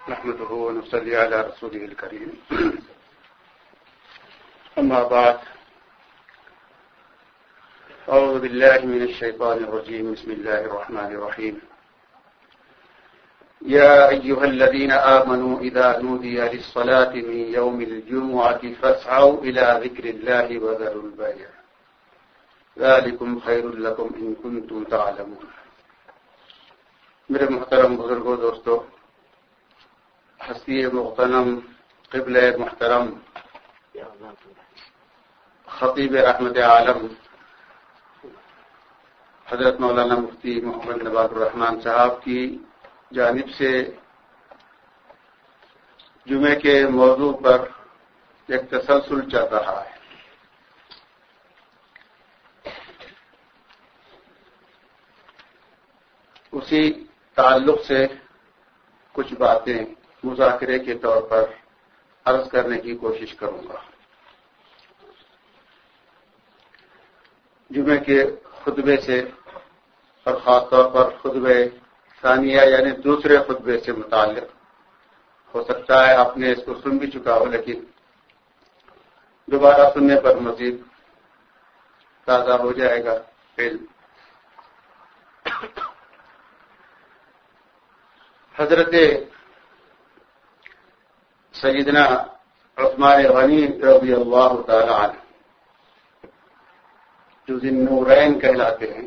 نحمده ونصلي على رسوله الكريم. أما بعد، أعوذ بالله من الشيطان الرجيم. بسم الله الرحمن الرحيم. يا أيها الذين آمنوا إذا نودي للصلاة من يوم الجمعة فاسعوا إلى ذكر الله وذروا البيع ذلكم خير لكم إن كنتم تعلمون. میرے محترم بزرگوں، دوستو، ہستی محترم، قبل محترم، خطیب رحمت عالم حضرت مولانا مفتی محمد نواب الرحمان صاحب کی جانب سے جمعے کے موضوع پر ایک تسلسل چل رہا ہے. اسی تعلق سے کچھ باتیں مذاکرے کے طور پر عرض کرنے کی کوشش کروں گا. جمعے کے خطبے سے اور خاص طور پر خطبے ثانیہ یعنی دوسرے خطبے سے متعلق ہو سکتا ہے آپ نے اس کو سن بھی چکا ہو، لیکن دوبارہ سننے پر مزید تازہ ہو جائے گا علم. حضرت سیدنا عثمان غنی رضی اللہ تعالی عنہ جو ذی النورین کہلاتے ہیں،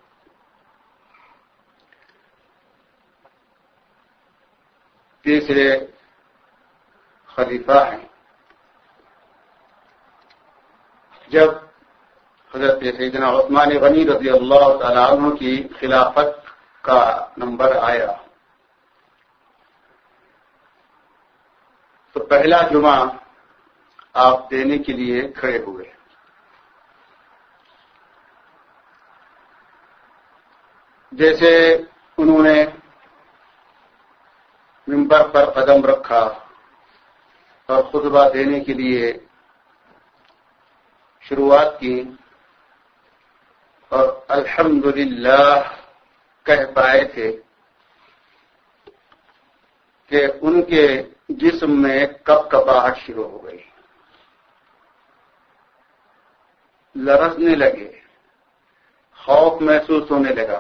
تیسرے خلیفہ ہیں. جب حضرت سیدنا عثمان غنی رضی اللہ تعالی عنہ کی خلافت کا نمبر آیا تو پہلا جمعہ آپ دینے کے لیے کھڑے ہوئے. جیسے انہوں نے منبر پر قدم رکھا اور خطبہ دینے کے لیے شروعات کی اور الحمدللہ کہہ پائے تھے کہ ان کے جسم میں کپ کپاہٹ شروع ہو گئی، لرزنے لگے، خوف محسوس ہونے لگا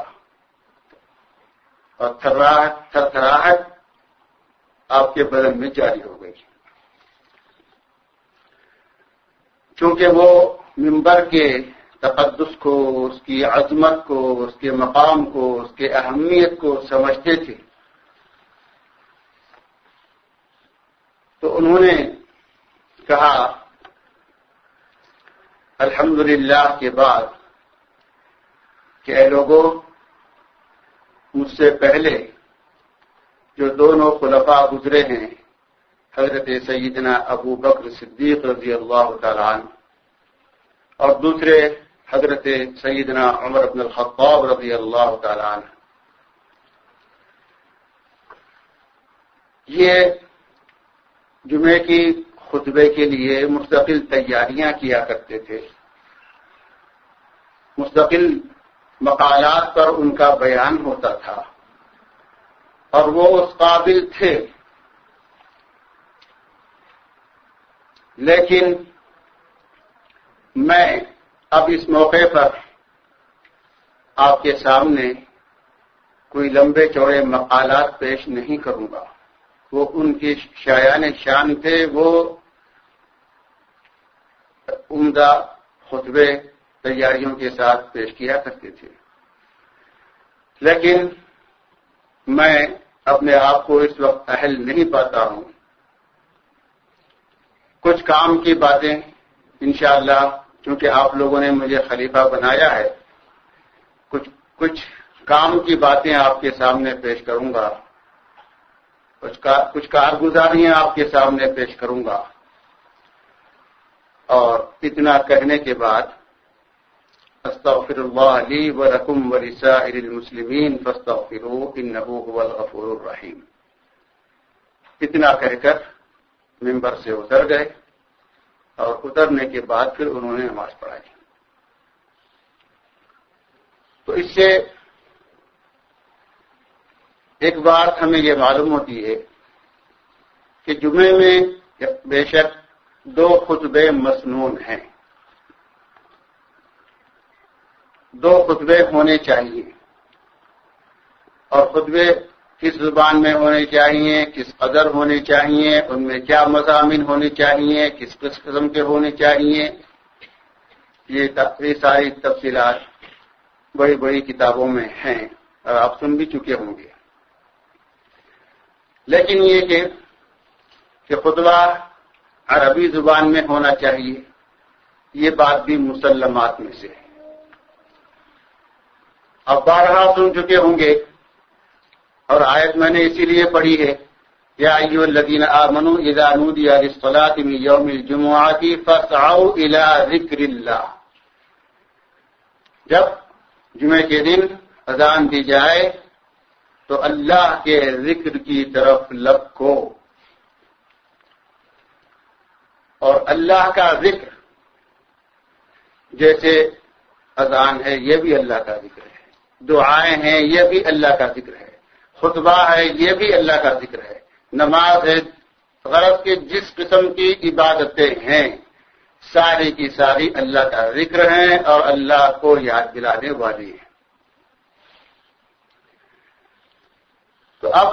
اور تھرتھراہٹ آپ کے بدن میں جاری ہو گئی. چونکہ وہ منبر کے تقدس کو، اس کی عظمت کو، اس کے مقام کو، اس کے اہمیت کو سمجھتے تھے، تو انہوں نے کہا الحمدللہ کے بعد کہ اے لوگوں، مجھ سے پہلے جو دونوں خلفاء گزرے ہیں، حضرت سیدنا ابو بکر صدیق رضی اللہ تعالی عنہ اور دوسرے حضرت سیدنا عمر بن الخطاب رضی اللہ تعالی عنہ، یہ جمعے کی خطبے کے لیے مستقل تیاریاں کیا کرتے تھے. مستقل مقالات پر ان کا بیان ہوتا تھا اور وہ اس قابل تھے. لیکن میں اب اس موقع پر آپ کے سامنے کوئی لمبے چوڑے مقالات پیش نہیں کروں گا. وہ ان کی شایان شان تھے، وہ عمدہ خطبے تیاریوں کے ساتھ پیش کیا کرتے تھے. لیکن میں اپنے آپ کو اس وقت اہل نہیں پاتا ہوں. کچھ کام کی باتیں انشاءاللہ چونکہ آپ لوگوں نے مجھے خلیفہ بنایا ہے، کچھ کام کی باتیں آپ کے سامنے پیش کروں گا، کچھ کارگزاریاں آپ کے سامنے پیش کروں گا. اور اتنا کہنے کے بعد استغفر اللہ لی ولکم ولسائر المسلمین فاستغفروہ انہ هو الغفور الرحیم. اتنا کہہ کر منبر سے اتر گئے اور اترنے کے بعد پھر انہوں نے نماز پڑھائی. تو اس سے ایک بات ہمیں یہ معلوم ہوتی ہے کہ جمعے میں بے شک 2 خطبے مسنون ہیں، 2 خطبے ہونے چاہیے، اور خطبے کس زبان میں ہونے چاہیے، کس قدر ہونے چاہیے، ان میں کیا مضامین ہونے چاہیے، کس قسم کے ہونے چاہیے، یہ ساری تفصیلات بڑی بڑی کتابوں میں ہیں اور آپ سن بھی چکے ہوں گے۔ لیکن یہ کہ خطبہ عربی زبان میں ہونا چاہیے، یہ بات بھی مسلمات میں سے ہے۔ اب بارہا سن چکے ہوں گے، اور آیت میں نے اسی لیے پڑھی ہے، یا ایھا الذین آمنوا اذا نودی للصلاۃ من یوم الجمعۃ فاسعوا الی ذکر اللہ۔ جب جمعے کے دن اذان دی جائے تو اللہ کے ذکر کی طرف لپکو، اور اللہ کا ذکر جیسے اذان ہے یہ بھی اللہ کا ذکر ہے، دعائیں ہیں یہ بھی اللہ کا ذکر ہے، خطبہ ہے یہ بھی اللہ کا ذکر ہے، نماز ہے، غرض کے جس قسم کی عبادتیں ہیں ساری کی ساری اللہ کا ذکر ہیں اور اللہ کو یاد دلانے والی ہیں۔ تو اب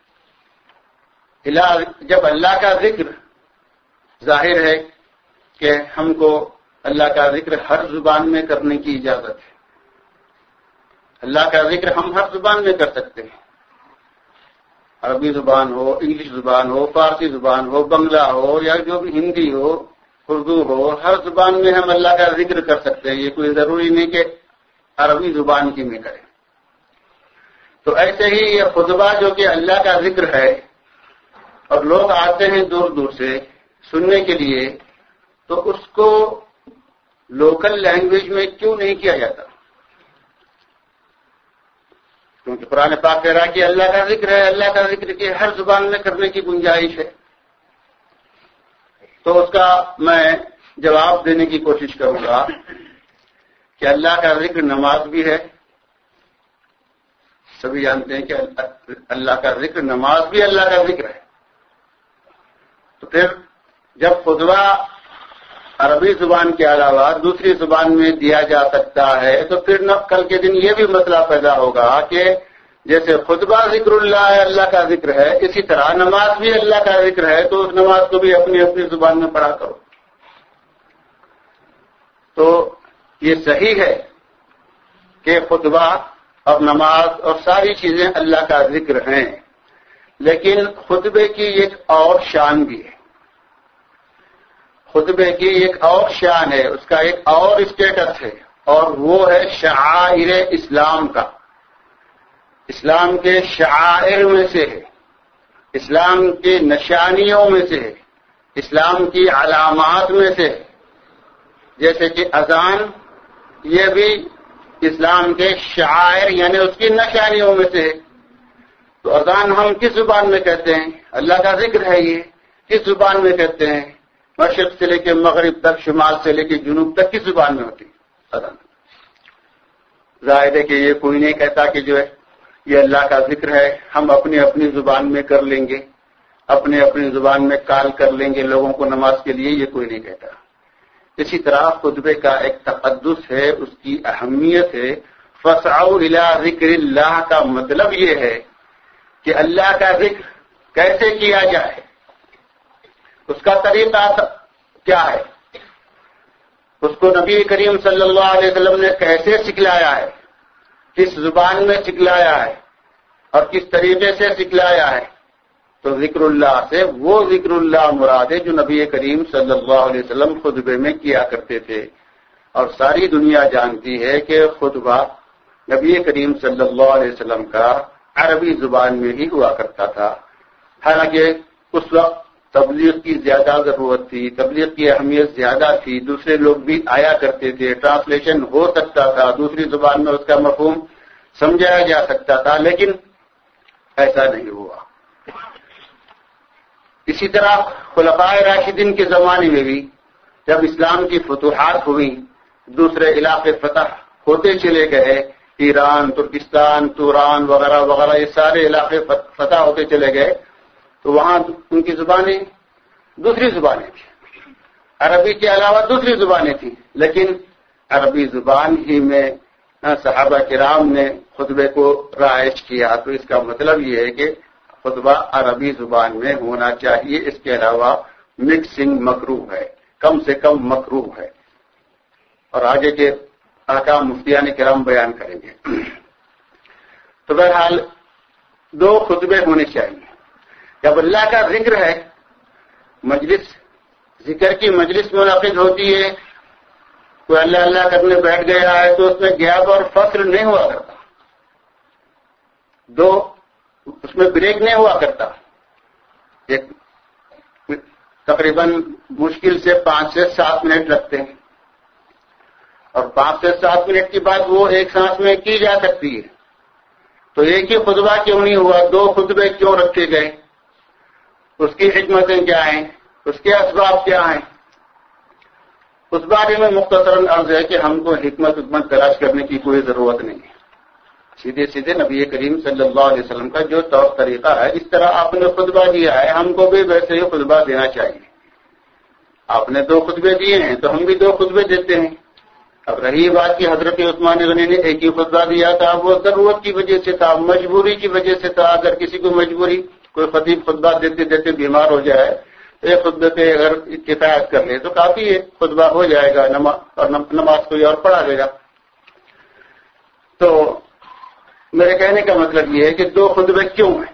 جب اللہ کا ذکر، ظاہر ہے کہ ہم کو اللہ کا ذکر ہر زبان میں کرنے کی اجازت ہے، اللہ کا ذکر ہم ہر زبان میں کر سکتے ہیں، عربی زبان ہو، انگلش زبان ہو، فارسی زبان ہو، بنگلہ ہو، یا جو بھی ہندی ہو، اردو ہو، ہر زبان میں ہم اللہ کا ذکر کر سکتے ہیں، یہ کوئی ضروری نہیں کہ عربی زبان کی میں کریں۔ تو ایسے ہی یہ خطبہ جو کہ اللہ کا ذکر ہے اور لوگ آتے ہیں دور دور سے سننے کے لیے، تو اس کو لوکل لینگویج میں کیوں نہیں کیا جاتا؟ کیونکہ قرآن پاک کہہ رہا ہے کہ اللہ کا ذکر ہے، اللہ کا ذکر کی ہر زبان میں کرنے کی گنجائش ہے۔ تو اس کا میں جواب دینے کی کوشش کروں گا کہ اللہ کا ذکر نماز بھی ہے، سبھی جانتے ہیں کہ اللہ کا ذکر نماز بھی اللہ کا ذکر ہے۔ تو پھر جب خطبہ عربی زبان کے علاوہ دوسری زبان میں دیا جا سکتا ہے تو پھر کل کے دن یہ بھی مسئلہ پیدا ہوگا کہ جیسے خطبہ ذکر اللہ ہے، اللہ کا ذکر ہے، اسی طرح نماز بھی اللہ کا ذکر ہے، تو اس نماز کو بھی اپنی اپنی زبان میں پڑھا کرو۔ تو یہ صحیح ہے کہ خطبہ اور نماز اور ساری چیزیں اللہ کا ذکر ہیں، لیکن خطبے کی ایک اور شان بھی ہے، خطبے کی ایک اور شان ہے، اس کا ایک اور اسٹیٹس ہے، اور وہ ہے شعائر اسلام کا، اسلام کے شعائر میں سے ہے، اسلام کے نشانیوں میں سے ہے، اسلام کی علامات میں سے ہے۔ جیسے کہ اذان، یہ بھی اسلام کے شعائر یعنی اس کی نشانیوں میں سے ہے۔ تو اذان ہم کس زبان میں کہتے ہیں؟ اللہ کا ذکر ہے، یہ کس زبان میں کہتے ہیں؟ مشرق سے لے کے مغرب تک، شمال سے لے کے جنوب تک کس زبان میں ہوتی اذان؟ ظاہر ہے کہ یہ کوئی نہیں کہتا کہ جو ہے یہ اللہ کا ذکر ہے، ہم اپنی اپنی زبان میں کر لیں گے، اپنی اپنی زبان میں کال کر لیں گے لوگوں کو نماز کے لیے، یہ کوئی نہیں کہتا۔ اسی طرح خطبے کا ایک تقدس ہے، اس کی اہمیت ہے۔ فَاسْعَوْا إِلَىٰ ذِكْرِ اللَّهِ کا مطلب یہ ہے کہ اللہ کا ذکر کیسے کیا جائے، اس کا طریقہ کیا ہے، اس کو نبی کریم صلی اللہ علیہ وسلم نے کیسے سکھلایا ہے، کس زبان میں سکھلایا ہے اور کس طریقے سے سکھلایا ہے۔ تو ذکر اللہ سے وہ ذکر اللہ مراد ہے جو نبی کریم صلی اللہ علیہ وسلم خطبے میں کیا کرتے تھے، اور ساری دنیا جانتی ہے کہ خطبہ نبی کریم صلی اللہ علیہ وسلم کا عربی زبان میں ہی ہوا کرتا تھا۔ حالانکہ اس وقت تبلیغ کی زیادہ ضرورت تھی، تبلیغ کی اہمیت زیادہ تھی، دوسرے لوگ بھی آیا کرتے تھے، ٹرانسلیشن ہو سکتا تھا، دوسری زبان میں اس کا مفہوم سمجھایا جا سکتا تھا، لیکن ایسا نہیں ہوا۔ اسی طرح خلفائے راشدین کے زمانے میں بھی جب اسلام کی فتوحات ہوئی، دوسرے علاقے فتح ہوتے چلے گئے، ایران، ترکستان، توران وغیرہ وغیرہ، یہ سارے علاقے فتح ہوتے چلے گئے، تو وہاں ان کی زبانیں دوسری زبانیں تھیں، عربی کے علاوہ دوسری زبانیں تھیں، لیکن عربی زبان ہی میں صحابہ کرام نے خطبے کو رائج کیا. تو اس کا مطلب یہ ہے کہ خطبہ عربی زبان میں ہونا چاہیے، اس کے علاوہ مکسنگ مکروہ ہے، کم سے کم مکروہ ہے. اور آگے کے احکام مفتیان کرام بیان کریں گے. تو بہرحال 2 خطبے ہونے چاہیے. جب اللہ کا ذکر ہے، مجلس ذکر کی مجلس منعقد ہوتی ہے، کوئی اللہ اللہ کرنے بیٹھ گیا ہے تو اس میں گیپ اور فصل نہیں ہوا کرتا، اس میں بریک نہیں ہوا کرتا. ایک تقریباً مشکل سے 5 سے 7 منٹ لگتے ہیں، اور 5 سے 7 منٹ کی بات وہ ایک سانس میں کی جا سکتی ہے. تو ایک ہی خطبہ کیوں نہیں ہوا، 2 خطبے کیوں رکھے گئے، اس کی حکمتیں کیا ہیں، اس کے اسباب کیا ہیں؟ اس بارے میں مختصراً عرض ہے کہ ہم کو حکمت تلاش کرنے کی کوئی ضرورت نہیں ہے. سیدھے سیدھے نبی کریم صلی اللہ علیہ وسلم کا جو طور طریقہ ہے، اس طرح آپ نے خطبہ دیا ہے، ہم کو بھی ویسے ہی خطبہ دینا چاہیے. آپ نے 2 خطبے دیے ہیں تو ہم بھی 2 خطبے دیتے ہیں. اب رہی بات کی حضرت عثمان غنی نے ایک ہی خطبہ دیا تھا، وہ ضرورت کی وجہ سے تھا، مجبوری کی وجہ سے تھا. اگر کسی کو مجبوری، کوئی خطیب خطبہ دیتے دیتے بیمار ہو جائے، ایک خطبے پہ اگر کفایت کر لے تو کافی ایک خطبہ ہو جائے گا، نماز کوئی اور پڑھا لے گا. تو میرے کہنے کا مطلب یہ ہے کہ 2 خطبے کیوں ہیں؟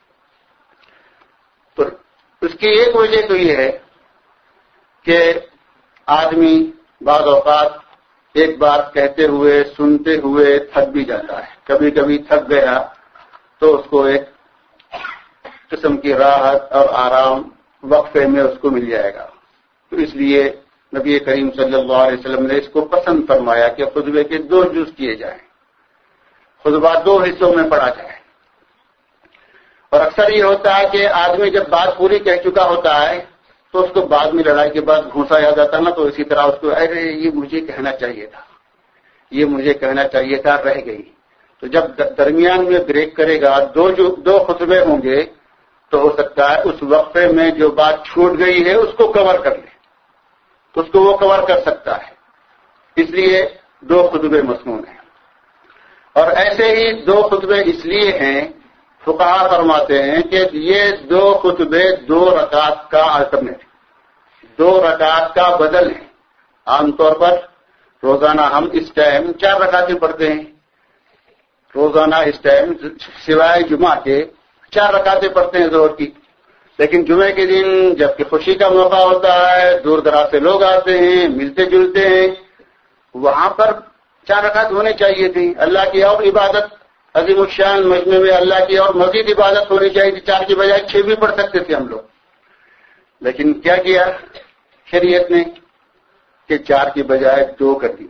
تو اس کی ایک وجہ تو یہ ہے کہ آدمی بعض اوقات ایک بات کہتے ہوئے سنتے ہوئے تھک بھی جاتا ہے. کبھی کبھی تھک گیا تو اس کو ایک قسم کی راحت اور آرام وقفے میں اس کو مل جائے گا. تو اس لیے نبی کریم صلی اللہ علیہ وسلم نے اس کو پسند فرمایا کہ خطبے کے 2 جز کیے جائیں، خطبہ 2 حصوں میں پڑھا جائے. اور اکثر یہ ہوتا ہے کہ آدمی جب بات پوری کہہ چکا ہوتا ہے تو اس کو بعد میں لڑائی کے بعد گھونسا یاد آتا ہے نا، تو اسی طرح اس کو ارے یہ مجھے کہنا چاہیے تھا، یہ مجھے کہنا چاہیے تھا، رہ گئی. تو جب درمیان میں بریک کرے گا، 2 خطبے ہوں گے، تو ہو سکتا ہے اس وقفے میں جو بات چھوٹ گئی ہے اس کو کور کر لے، تو اس کو وہ کور کر سکتا ہے. اس لیے 2 خطبے مسنون ہیں. اور ایسے ہی 2 خطبے اس لیے ہیں، فقہا فرماتے ہیں کہ یہ 2 خطبے 2 رکعت کا الٹرنیٹ، 2 رکعت کا بدل ہے. عام طور پر روزانہ ہم اس ٹائم 4 رکعتیں پڑھتے ہیں، روزانہ اس ٹائم سوائے جمعہ کے 4 رکعتیں پڑھتے ہیں ظہر کی. لیکن جمعے کے دن جبکہ خوشی کا موقع ہوتا ہے، دور دراز سے لوگ آتے ہیں، ملتے جلتے ہیں، وہاں پر 4 رکعت ہونے چاہیے تھی. اللہ کی اور عبادت عظیم الشان مجمع میں اللہ کی اور مزید عبادت ہونی چاہیے تھی. 4 کی بجائے 6 بھی پڑھ سکتے تھے ہم لوگ. لیکن کیا کیا شریعت نے کہ 4 کی بجائے 2 کر دی،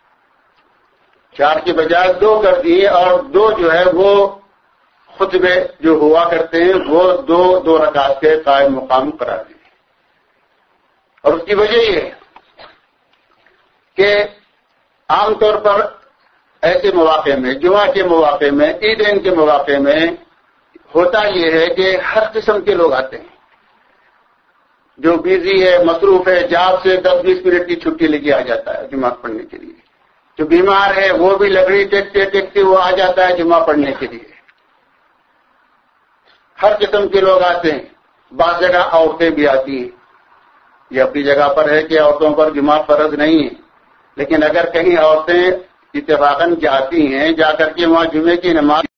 4 کی بجائے 2 کر دی. اور 2 جو ہے وہ خطبے جو ہوا کرتے ہیں وہ 2 رکعت کے قائم مقام قرار دیے. اور اس کی وجہ یہ ہے کہ عام طور پر ایسے مواقع میں، جمعہ کے مواقع میں، عیدین کے مواقع میں ہوتا یہ ہے کہ ہر قسم کے لوگ آتے ہیں. جو بیزی ہے، مصروف ہے، جاب سے 10-20 منٹ کی چھٹی لے کے آ جاتا ہے جمعہ پڑھنے کے لیے. جو بیمار ہے وہ بھی لکڑی ٹیکتے ٹیکتے وہ آ جاتا ہے جمعہ پڑھنے کے لیے. ہر قسم کے لوگ آتے ہیں. بعض جگہ عورتیں بھی آتی ہیں. یہ اپنی جگہ پر ہے کہ عورتوں پر جمعہ فرض نہیں ہے، لیکن اگر کہیں عورتیں اتفاقاً جاتی ہیں، جا کر کے وہاں جمعے کی نماز